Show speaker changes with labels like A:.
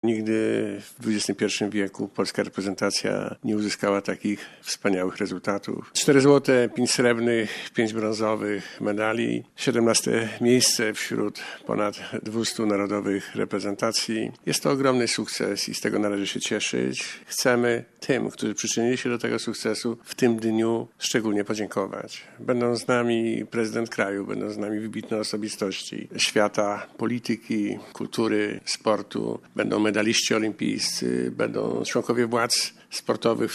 A: Nigdy w XXI wieku polska reprezentacja nie uzyskała takich wspaniałych rezultatów. 4 złote, 5 srebrnych, 5 brązowych medali, 17 miejsce wśród ponad 200 narodowych reprezentacji. Jest to ogromny sukces i z tego należy się cieszyć. Chcemy tym, którzy przyczynili się do tego sukcesu, w tym dniu szczególnie podziękować. Będą z nami prezydent kraju, będą z nami wybitne osobistości świata, polityki, kultury, sportu, będą medaliści olimpijscy, będą członkowie władz sportowych,